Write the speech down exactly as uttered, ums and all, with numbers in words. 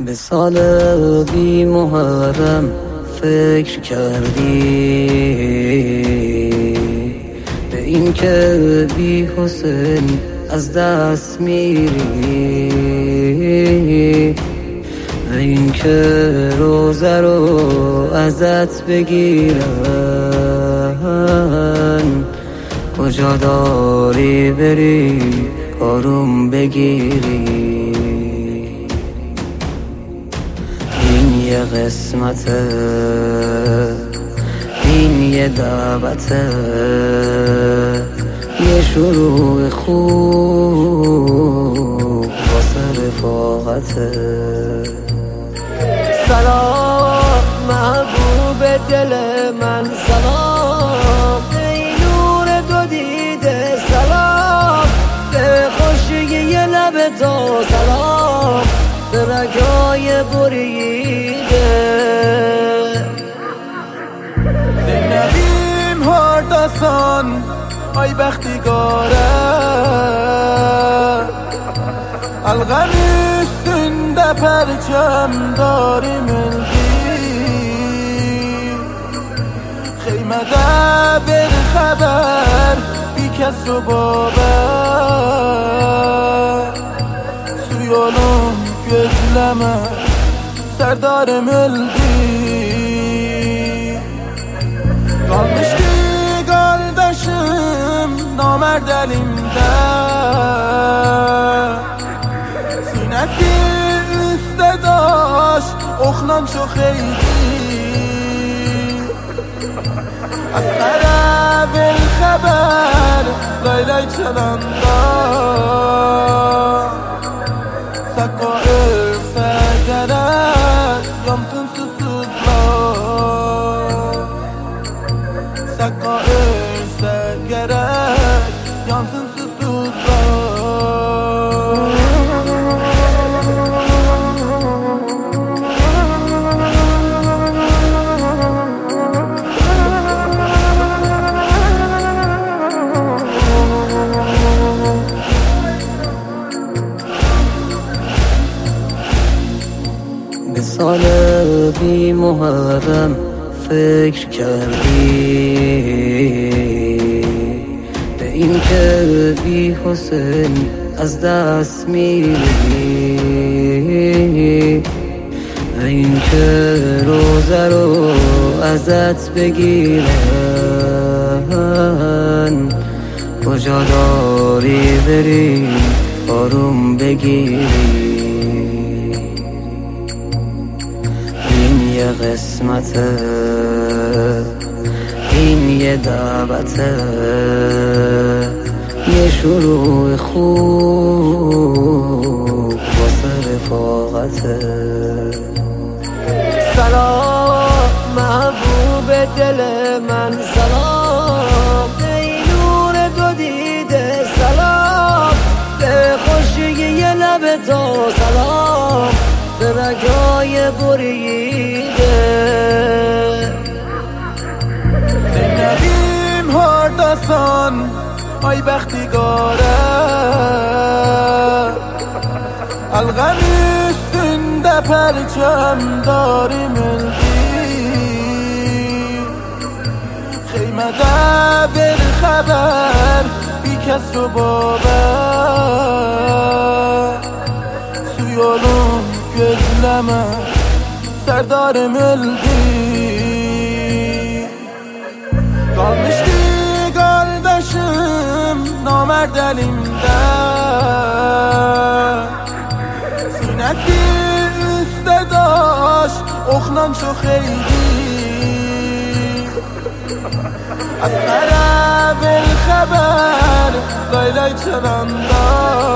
به سال بی محرم فکر کردی به این که بی حسین از دست میری، به این که روزه رو ازت بگیرن، کجا داری بری آروم بگیری. این یه قسمته، این یه دعوته، یه شروع خوب واسه رفاقته. سلام محبوب دل من، سلام ای نور دو دیده، سلام به خوشی یه لب تو، سلام به رگای بریده. زینبیم هردستان آی بختیگاره، الغمی üstünde perçem darim eldi. Kıymede bir haber bir kez rubaba, su yolum gözleme serdarım öldü. Kalmıştı kardeşim namerd elimde, sinesi üstte daş oklan çok eydi. Aslara ver haber laylay çalanda, Sakka ölse gerek yansın susuzlar. Sakka ölse gerek yansın susuzlar. به سال بی محرم فکر کردی به این که بی حسین از دست میری، به این که روزه رو ازت بگیرن، کجا داری بری آروم بگیری. یه قسمته، این یه دعوته، یه شروع خوب واسه رفاقته. سلام محبوب دل من، سلام ای نور دو دیده، سلام به خوشی یه لب تو، سلام به رگای بریده. زینبیم هردستان آی بختیگاره، الغمی üstünde perçem darim eldi. Kıymede bir haber bir kez rubaba, su yolum gözleme serdarım öldü. Kalmıştı kardeşim namerd elimde, sinesi üstte daş oklan çok eydi. Aslara ver haber laylay çalanda,